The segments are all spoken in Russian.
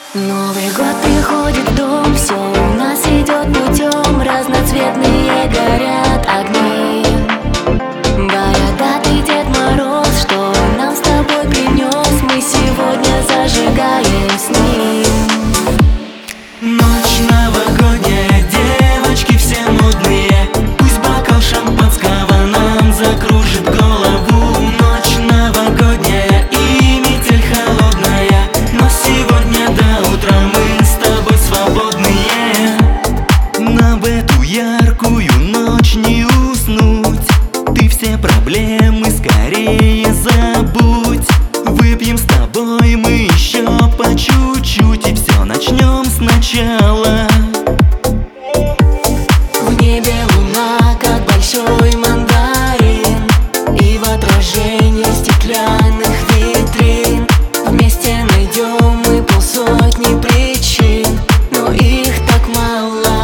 Новый год приходит в дом, все у нас идет путем, разноцветные горят огни. Бородатый Дед Мороз, что нам с тобой принес, мы сегодня зажигаем с ним. Ночь новогодняя, девочки все модные, пусть бокал шампанского нам закружит голову. Ночь новогодняя и метель холодная, но сегодня до утра мы с тобой свободные. Нам в эту яркую ночь не уснуть, ты все проблемы скорее забудь. Выпьем с тобой мы еще по чуть-чуть и все начнем сначала. В небе луна, как большой мандарин, и в отражении стеклянных витрин вместе найдем мы полсотни причин, но их так мало.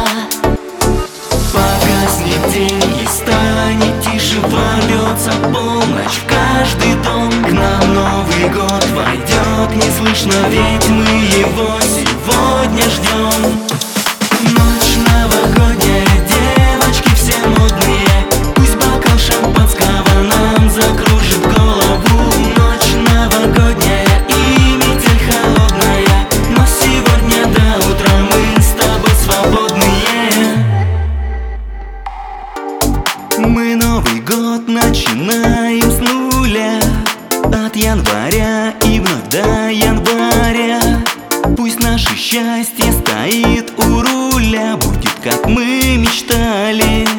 Погаснет день и станет тише, ворвется полночь в каждый дом. К нам Новый год войдет неслышно, ведь мы его сегодня ждем. Ночь новогодняя, девочки все модные, пусть бокал шампанского нам закружит голову. Ночь новогодняя и метель холодная, но сегодня до утра мы с тобой свободные. Мы Новый год начинаем с нуля, от января и вновь до января. Пусть наше счастье стоит у руля, будет как мы мечтали.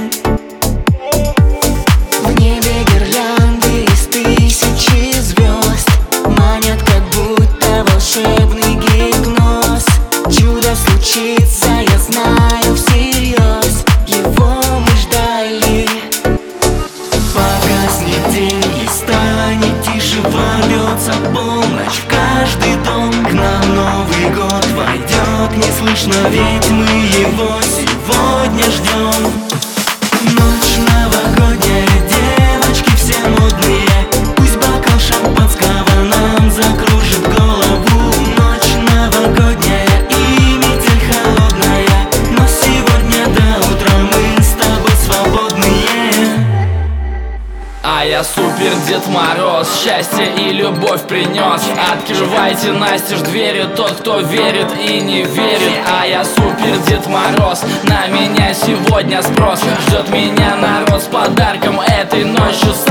В небе гирлянды из тысячи звезд манят, как будто волшебный гипноз. Чудо случится, я знаю всерьез, его мы ждали. Погаснет день и станет тише, ворвется полночь в каждый дом. К нам Новый год войдет неслышно, ведь мы его сегодня ждем. Ночь новогодняя, девочки все модные, пусть бокал шампанского нам закружит голову. Ночь новогодняя и метель холодная, но сегодня до утра мы с тобой свободные. А я супер Дед Мороз, счастье и любовь принес. Открывайте настежь двери, тот, кто верит и не верит. А я супер Дед Мороз, на меня сегодня спрос. Ждет меня народ с подарком этой ночью.